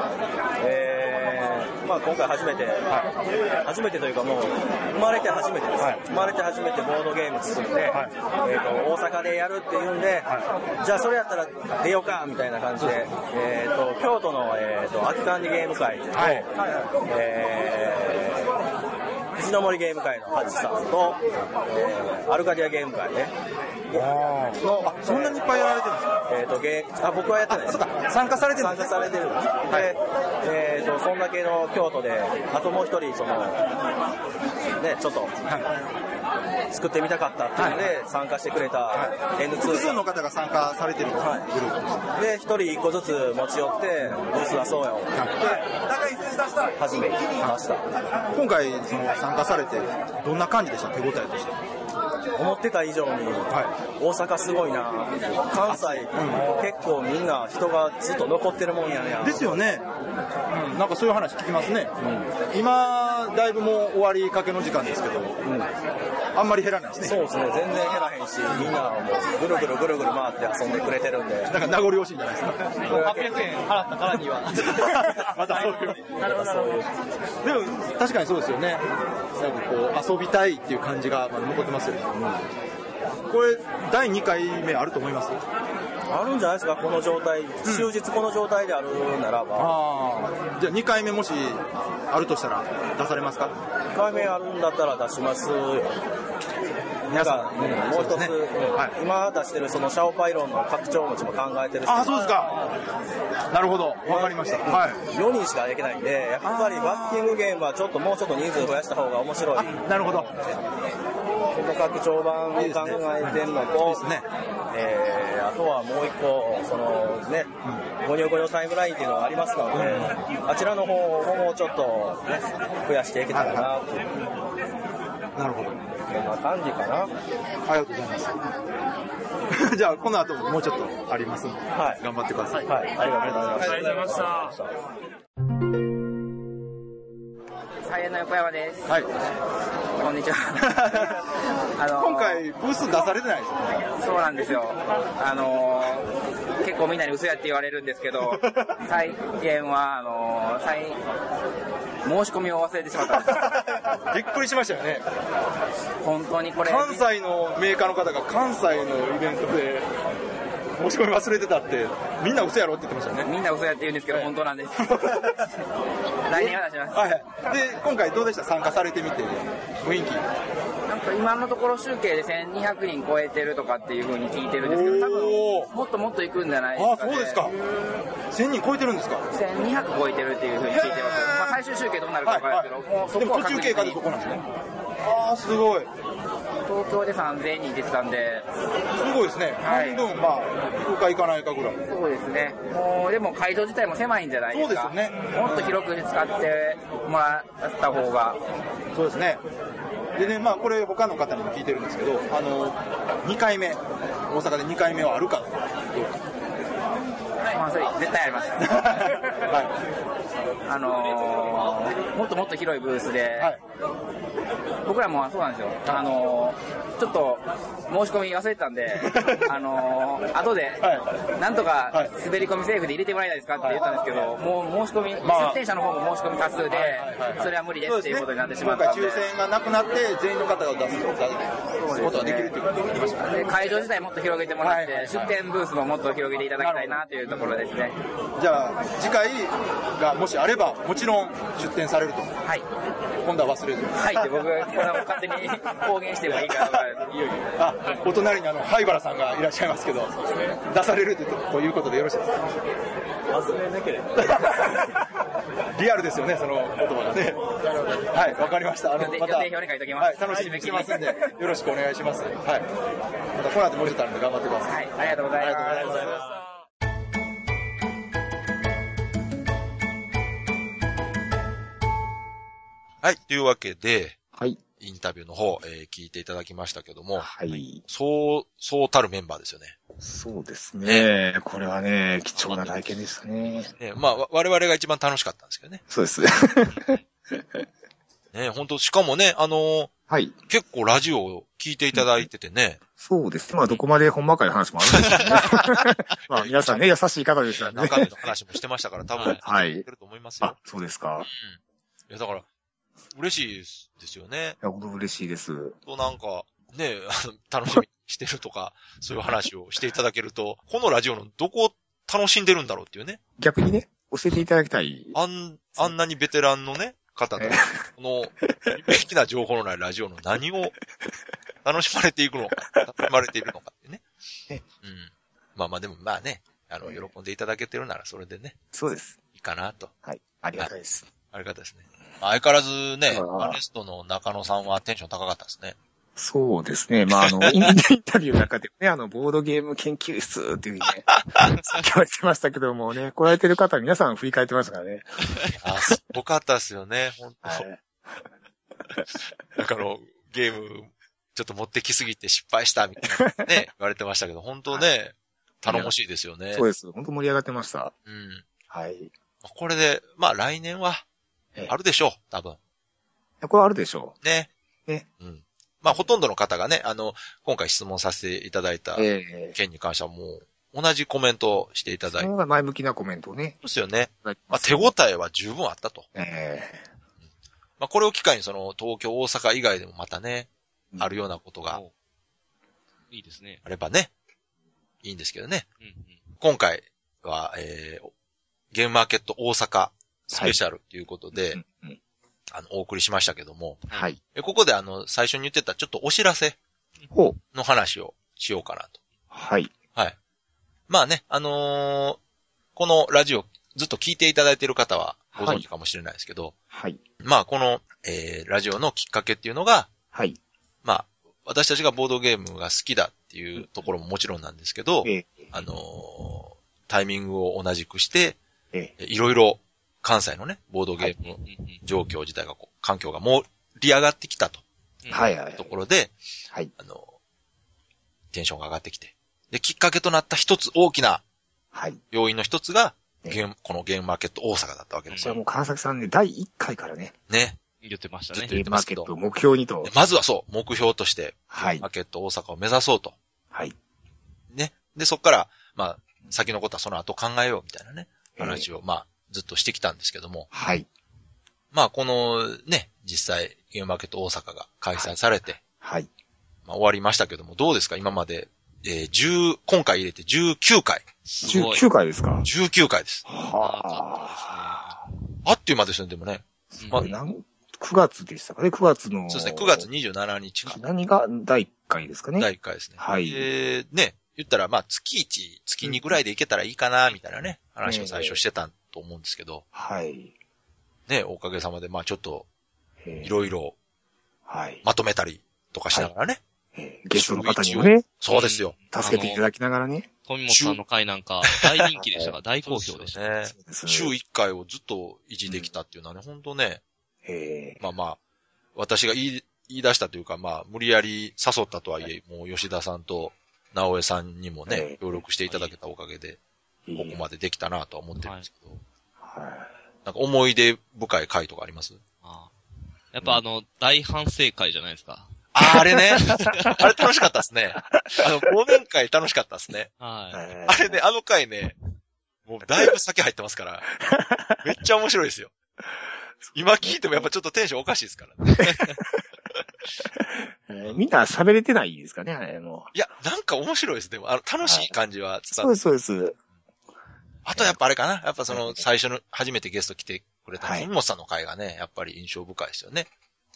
えー、まあ今回初めて、はい、初めてというかもう生まれて初めてです。はい、生まれて初めてボードゲーム作って、はい、えーと大阪でやるっていうんで、はい、じゃあそれやったら出ようかみたいな感じで、えーと京都のえーと秋管理ゲーム会を、はい、えー、藤の森ゲーム会のハチさんと、えー、アルカディアゲーム会ね。 ああ、そんなにいっぱいやられてるんですか？ えっ、ー、とゲーあ僕はやってないです。 そうか、参加されてるんです。 参加されてるんです。はい、で、えっ、ー、とそんだけの京都で、あともう一人そのねちょっと、はい、作ってみたかったっていうので参加してくれた エヌツー複数の方が参加されてるグループで一人一個ずつ持ち寄ってブース出そうよって始めました。 今回その参加されてどんな感じでした？手応えとして。 思ってた以上に、はい、大阪すごいな。関西、うん、結構みんな人がずっと残ってるもんやね。 ですよね、うん、なんかそういう話聞きますね、うん、今だいぶもう終わりかけの時間ですけど、うん、あんまり減らないですね。 そうですね、全然減らへんし、みんなもうぐるぐるぐるぐる回って遊んでくれてるんで、 なんか名残惜しいんじゃないですか。 はっぴゃくえん払ったからにはまたそういうなるほど。でも確かにそうですよね。なんかこう遊びたいっていう感じがまだ残ってますよね。うん、これだいにかいめあると思います？ あるんじゃないですか、この状態、終日この状態であるならば。 あじゃあにかいめもしあるとしたら出されますか？ にかいめあるんだったら出しますよ。なんか、うん、もう一つ、ねはい、今出してるそのシャオパイロンの拡張持ちも考えてるし。 あ、そうですか。なるほど、わかりました。はい。 よにんしかできないんで、やっぱりバッティングゲームはちょっともうちょっと人数増やした方が面白い。 なるほど。 その拡張版を考えてるのと、いいですね。えー、あとはもう一個、そのね、ゴニョゴニョタイムラインっていうのがありますので、うん、あちらの方をもうちょっと、ね、増やしていけたらなと。 なるほど。 そんな感じかな。 ありがとうございます。じゃあ、この後ももうちょっとありますので、はい、頑張ってください。 はい、ありがとうございます。 ありがとうございました。 菜園の横山です。 はい。 こんにちは。 あのー、今回ブース出されてないですよね。 そうなんですよ。あのー、結構みんなに嘘やって言われるんですけど、菜園はあのー、菜申し込みを忘れてしまったんです。 びっくりしましたよね。 本当にこれ。 関西のメーカーの方が関西のイベントで申し込み忘れてたって、みんな嘘やろって言ってましたよね。 みんな嘘やって言うんですけど、はい、本当なんです。来年は出します。 はい。で、今回どうでした？参加されてみて、雰囲気。 なんか今のところ集計でせんにひゃくにん超えてるとかっていう風に聞いてるんですけど、多分もっともっと行くんじゃないですか、ね。 あ、そうですか。せんにん超えてるんですか？ せんにひゃく超えてるっていう風に聞いてます。まあ最終集計どうなるか分からないですけど、はいはい、もうそこは確実に。 でも途中経過でそこなんですね。あー、すごい。 東京でさんぜんにん出てたんで、 すごいですね。はい、半分、まあ、行くか行かないかぐらい。 そうですね。もう、でも会場自体も狭いんじゃないですか。 そうですよね。 もっと広く使ってもらった方が。 そうですね。でね、まあ、これ他の方にも聞いてるんですけど、あの、にかいめ、大阪でにかいめはあるかどうか。 まあ、それ絶対あります。はい。あのー、もっともっと広いブースで、はい、僕らもそうなんですよ。あのー、ちょっと申し込み忘れてたんで、あのー、後で、なんとか滑り込みセーフで入れてもらえないですかって言ったんですけど、もう申し込み、まあ、出店者の方も申し込み多数で、それは無理ですっていうことになってしまったんで。 今回抽選がなくなって、全員の方が出すことができるということになりましたね。 会場自体もっと広げてもらって、はい、出店ブースももっと広げていただきたいなというところですね。 じゃあ、次回がもしあれば、もちろん出店されると。 はい。 今度は忘れずに。 はいって僕、 こんな勝手に公言してもいいかとか、いよいよ。 あ、お隣にあの、灰原さんがいらっしゃいますけど、出されるということでよろしいですか？ 忘れなければ。 リアルですよね、その言葉がね。はい、わかりました。あの、また、 予定表に書いておきます。 はい、楽しみにしてますんで、よろしくお願いします。はい。またこの後もうちょっとあるんで頑張ってください。 はい、ありがとうございます。ありがとうございます。 はい、というわけで、 はい。 インタビューの方、えー、聞いていただきましたけども、 はい。 そう、そうたるメンバーですよね。 そうですね。これはね、貴重な体験でしたね。 ね、まあ、我々が一番楽しかったんですけどね。 そうです。 ね、本当しかもね、あのー、 はい。 結構ラジオを聞いていただいててね。 そうですね。まあ、どこまでほんまかい話もあるんですけどね。まあ、皆さんね、優しい方ですよね。 中身の話もしてましたから、多分、 はい。 いけると思いますよ。 あ、そうですか。 うん。いや、だから、嬉しいですよね。 いや、本当嬉しいです。 と、なんか、ね、楽しみにしてるとか、そういう話をしていただけると、このラジオのどこを楽しんでるんだろうっていうね。 逆にね、教えていただきたい。 あん、あんなにベテランのね、方が、この、有益な情報のないラジオの何を楽しまれていくのか、楽しまれているのかってね。うん。まあまあでもまあね、あの、喜んでいただけてるならそれでね。 そうです。 いいかなと。 はい。ありがたいです。 ありがたいですね。相変わらずね、アネストの中野さんはテンション高かったですね。 そうですね。まあ、あの、インタビューの中でね、あの、ボードゲーム研究室っていうふうにね、言われてましたけどもね、来られてる方は皆さん振り返ってましたからね。 あ、すごかったですよね、本当、はい、なんかあの、ゲーム、ちょっと持ってきすぎて失敗したみたいなね、言われてましたけど、本当ね、はい、頼もしいですよね。 そうです。本当盛り上がってました。 うん。 はい。 これで、まあ来年は、あるでしょう、多分。 これはあるでしょう。ね。 ね。 うん。まあ、ほとんどの方がね、あの、今回質問させていただいた件に関してはもう、同じコメントをしていただいて。 それが前向きなコメントをね。 そうですよね。まあ、手応えは十分あったと。 ええー。まあ、これを機会にその、東京、大阪以外でもまたね、うん、あるようなことが、 いいですね。 あればね、いいんですけどね。 うんうん、 今回は、えー、ゲームマーケット大阪スペシャルということで、はいうんうん、あの、お送りしましたけども、 はい。 ここであの、最初に言ってたちょっとお知らせの話をしようかなと。 はい。 はい。まあね、あのー、このラジオずっと聞いていただいている方はご存知かもしれないですけど、 はい。 まあこの、えー、ラジオのきっかけっていうのが、 はい。 まあ、私たちがボードゲームが好きだっていうところももちろんなんですけど、 ええ、 あのー、タイミングを同じくして、 ええ、 いろいろ関西のね、ボードゲームの状況自体がこう、環境が盛り上がってきたと。 はいはい。 ところで、 はい。 あの、テンションが上がってきて。で、きっかけとなった一つ大きな、 はい。 要因の一つが、ゲーム、このゲームマーケット大阪だったわけですよ。 これもう川崎さんね、だいいっかいからね。 ね。 言ってましたね。 ゲームマーケットを目標にと。 まずはそう、目標として、 はい。 マーケット大阪を目指そうと。 はい。 ね。で、そっから、まあ、先のことはその後考えようみたいなね、話を、えー、まあ、ずっとしてきたんですけども。 はい。 まあ、このね、実際、ゲームマーケット大阪が開催されて。 はい。 まあ、終わりましたけども、どうですか今まで、えー、じゅう、今回入れてじゅうきゅうかい。 じゅうきゅうかいですか ? じゅうきゅうかいです。 はあ。あっという間ですね、でもね。 まあ、くがつでしたかね、くがつの。 そうですね、くがつにじゅうしちにちか。 何がだいいっかいですかね。 だいいっかいですね。 はい。 えー、ね、言ったら、まあ、月いち、月にぐらいでいけたらいいかな、みたいなね、話を最初してたと思うんですけど。 はい。 ね、おかげさまで、まあ、ちょっと、いろいろ、 はい。 まとめたりとかしながらね。 ゲストの方にもね。 そうですよ。 助けていただきながらね。 富本さんの回なんか、大人気でしたが、大好評でしたね。週いっかいをずっと維持できたっていうのはね、ほんとね。まあまあ、私が言い、言い出したというか、まあ、無理やり誘ったとはいえ、もう吉田さんと直江さんにもね、協力していただけたおかげで、ここまでできたなとは思ってるんですけど。 はい。 なんか思い出深い回とかあります？ ああ。やっぱあの、大反省会じゃないですか。 ああ、あれね。あれ楽しかったですね。あの、忘年会楽しかったですね。 はい。 あれね、あの回ね、もうだいぶ先入ってますから、めっちゃ面白いですよ。今聞いてもやっぱちょっとテンションおかしいですからね。 えー、みんな喋れてないですかね、あれも。 いや、なんか面白いです。でも、あの、楽しい感じは伝わって。そうです、そうです。 あとやっぱあれかな。やっぱその、最初の、初めてゲスト来てくれた、本本さんの回がね、やっぱり印象深いですよね。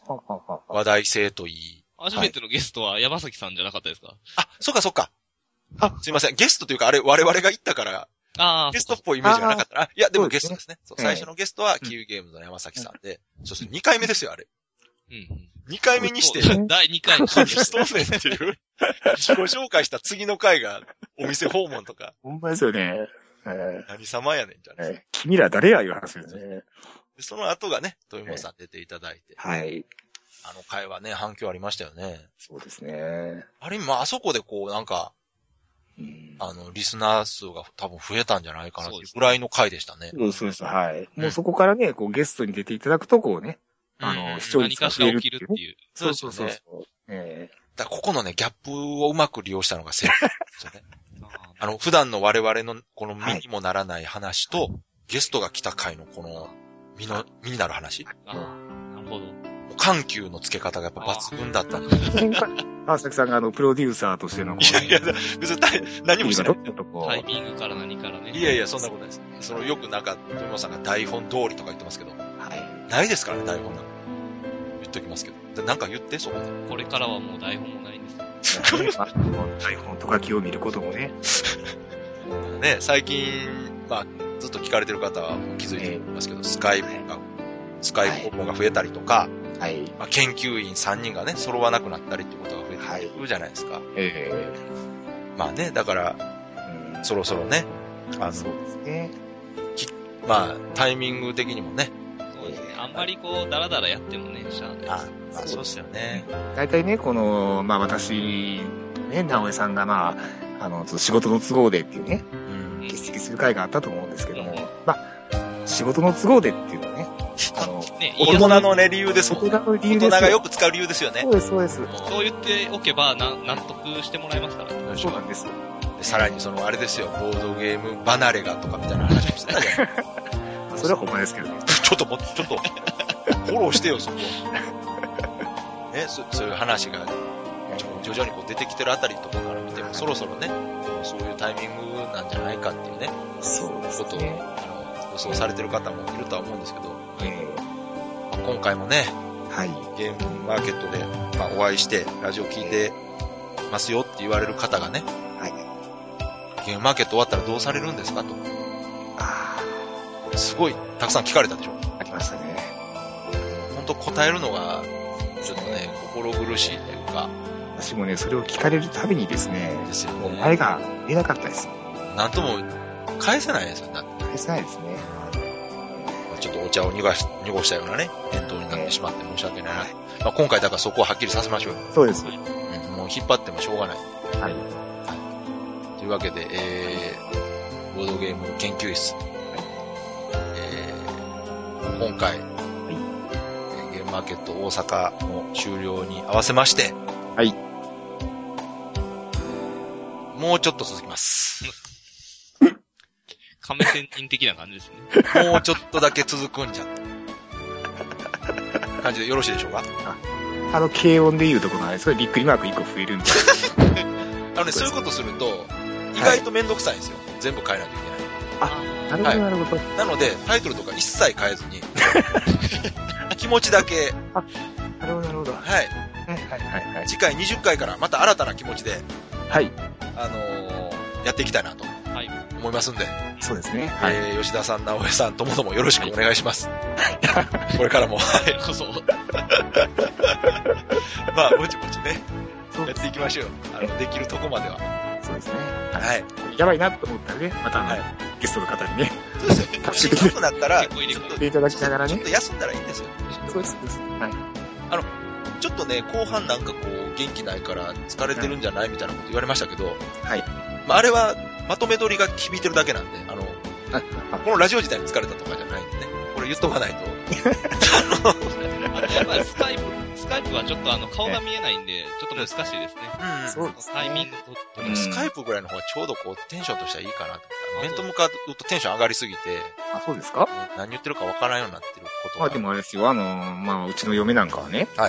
話題性といい。 初めてのゲストは山崎さんじゃなかったですか？ あ、そうかそうか。あ、すいません。ゲストというか、あれ、我々が行ったから、あゲストっぽいイメージがなかったら、あ、いや、でもゲストですね。そう、最初のゲストは、キウイゲームズの山崎さんで、そうですね、にかいめですよ、あれ。うん。にかいめにして、 だいにかいのゲストねんっていう、自己紹介した次の回が、お店訪問とか。 ほんまですよね。えー、何様やねんじゃないですか。 えー、君ら誰やいう話ですね。 でその後がね、豊本さん出ていただいて。 えー、はい。 あの回はね、反響ありましたよね。 そうですね。 あれ、まあ、あそこでこう、なんか、うん、あの、リスナー数が多分増えたんじゃないかなっていうぐらいの回でしたね。 そうそうです、はい。うん、もうそこからね、こうゲストに出ていただくと、こうね、あの、視聴率が増えるっていう、ね。何かしら起きるっていう。 そうそうそう。そうえー、だここのね、ギャップをうまく利用したのが正解ですよね。あの、普段の我々のこの身にもならない話と、はい、ゲストが来た回のこの、身の、身になる話。 あなるほど。 緩急の付け方がやっぱ抜群だったんで。 川崎さんがあの、プロデューサーとしての。 いやいや、別に何もしてない。 タイミングから何からね。 いやいや、そんなことないです。その、よくなんか、豊本さんが台本通りとか言ってますけど。はい。ないですからね、台本なんか。言っときますけど。でなんか言って、そこで。 これからはもう台本もないんです。 台本とか気を見ることもね。 ね、最近、まあ、ずっと聞かれてる方は気づいてますけど、えー、スカイプが、スカイプ訪問が増えたりとか、はい。まあ、研究員さんにんがね、揃わなくなったりっていうことが増えてくるじゃないですか。はい、ええー。まあね、だから、うん、そろそろね、 あの、そうですね。 まあ、タイミング的にもね。 そうですね。あんまりこう、ダラダラやってもね、しゃあないです。 あ、まあそうですよね。 大体ね、この、まあ私、ね、直江さんがまあ、あの、仕事の都合でっていうね、うん、欠席する会があったと思うんですけども、うん、まあ、仕事の都合でっていうのはね、 あの、ね、大人のね、理由ですもんね。大人の理由です。大人がよく使う理由ですよね。 そうです、そうです。 そう言っておけば、な、納得してもらえますからね。 そうなんです。 でさらにその、あれですよ、ボードゲーム離れがとかみたいな話もしてたじゃないそれはほんまですけどね。 ちょっとも、ちょっと、フォローしてよ、そこ。ね、そ、そういう話が、徐々にこう出てきてるあたりとかから見ても、そろそろね、そういうタイミングなんじゃないかっていうね、 そうですね。 ことを、あの、予想されてる方もいるとは思うんですけど、えーまあ、今回もね、はい、ゲームマーケットで、まあ、お会いして、ラジオ聞いてますよって言われる方がね、はい、ゲームマーケット終わったらどうされるんですかと。あすごい、たくさん聞かれたでしょ。 ありましたね。 本当答えるのが、ちょっとね、心苦しいというか。 私もね、それを聞かれるたびにですね、 ですよね。 もう前が出なかったです。 なんとも、返せないですよ、だって。 返せないですね。 ちょっとお茶を濁し、濁したようなね、返答になってしまって申し訳ないな。はい、まあ、今回だからそこをはっきりさせましょうよ。 そうです。 うん、もう引っ張ってもしょうがない。はい。はい、というわけで、えー、ボードゲーム研究室。はい、えー、今回、はい、ゲームマーケット大阪の終了に合わせまして、はい。もうちょっと続きます。 亀仙人的な感じですね。 もうちょっとだけ続くんじゃ。感じでよろしいでしょうか？ あの、軽音で言うとこのあれ、それびっくりマークいっこ増えるんで。 あのね、そういうことすると、意外とめんどくさいんですよ。はい、全部変えないといけない。 あ、なるほど、なるほど。 なので、タイトルとか一切変えずに、気持ちだけ。 あ、なるほど、なるほど。 はい。 はい、はい、はい。 次回にじゅっかいからまた新たな気持ちで、 はい。 あのー、やっていきたいなと。はい。思いますんで。 そうですね。 はい。えー、吉田さん、直江さんともどもよろしくお願いします。はい、これからも。はい。こそ。まあ、ぼちぼちね。やっていきましょう。あの、できるとこまでは。 そうですね。 はい。 やばいなと思ったらね、また、はい、ゲストの方にね。 そうですよ。しんどくなったら、ちょっといただきながらね。 ちょっと休んだらいいんですよ。 そうです。はい。 あの、ちょっとね、後半なんかこう、元気ないから疲れてるんじゃないみたいなこと言われましたけど、はい。まあ、あれは、まとめ撮りが響いてるだけなんで、あの、このラジオ自体に疲れたとかじゃないんでね、これ言っとかないと。 あとやっぱりスカイプ、スカイプはちょっとあの、顔が見えないんで、ちょっと難しいですね。 うん、 そうです。タイミングとって。 スカイプぐらいの方がちょうどこう、テンションとしてはいいかなと。面と向かうとテンション上がりすぎて、 あ、そうですか？ 何言ってるかわからんようになってることが。 まあでもあれですよ、あの、まあ、うちの嫁なんかはね、はい。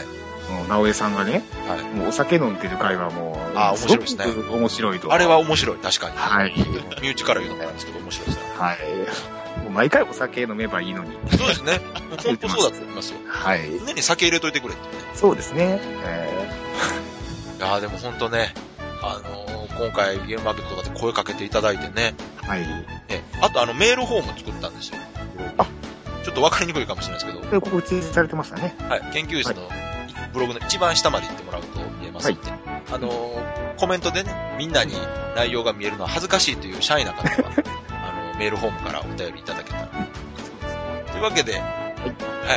直江さんがね、 はい、 もうお酒飲んでる会話も、 あ、面白いですね。 面白いと。 あれは面白い、確かに。 はい。 身内から言うのもなんですけど、面白いですね。 はい。もう毎回お酒飲めばいいのに。 そうですね。本当そうだと思いますよ。 はい。 常に酒入れといてくれってね。 そうですね。えー、いやーでも本当ね、あのー、今回ゲームマーケットとかで声かけていただいてね。 はい。 え、あとあのメールフォーム作ったんですよ。あ、ちょっとわかりにくいかもしれないですけど。 ここ通知されてましたね。 はい。研究室のブログの一番下まで行ってもらうと見えますので、はい、あのー、コメントでね、みんなに内容が見えるのは恥ずかしいというシャイな方は、あの、メールフォームからお便りいただけたら。というわけで、はい。はい、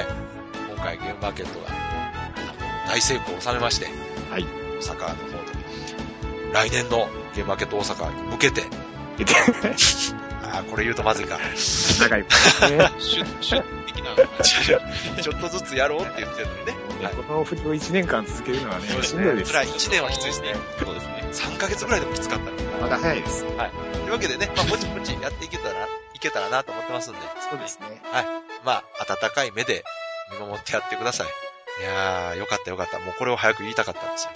今回ゲームマーケットが大成功を収めまして、 はい。 大阪の方で、来年のゲームマーケット大阪に向けて、ああ、これ言うとまずいか。 長い。 シュッ、シュッ的な。 ちょっとずつやろうって言ってるのにね。 はい、この振りをいちねんかん続けるのはね、 しんどいです。いちねんはきついですね。そうですね。さんかげつぐらいでもきつかったので。 まだ早いです。 はい。というわけでね、まあ、ぼちぼちやっていけたら、いけたらなと思ってますんで。 そうですね。 はい。まあ、温かい目で見守ってやってください。いやー、よかったよかった。もうこれを早く言いたかったんですよ。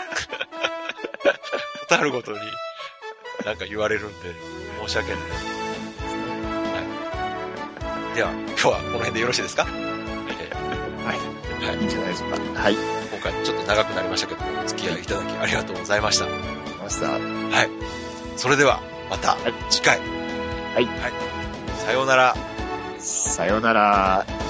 ことあるごとに、なんか言われるんで、申し訳ない。はい。では、今日はこの辺でよろしいですか？ はい。はい。いいんじゃないですか。はい。 今回ちょっと長くなりましたけど、お付き合いいただきありがとうございました。ありがとうございました。 はい。それでは、また次回。はい。はい。さようなら。 さようなら。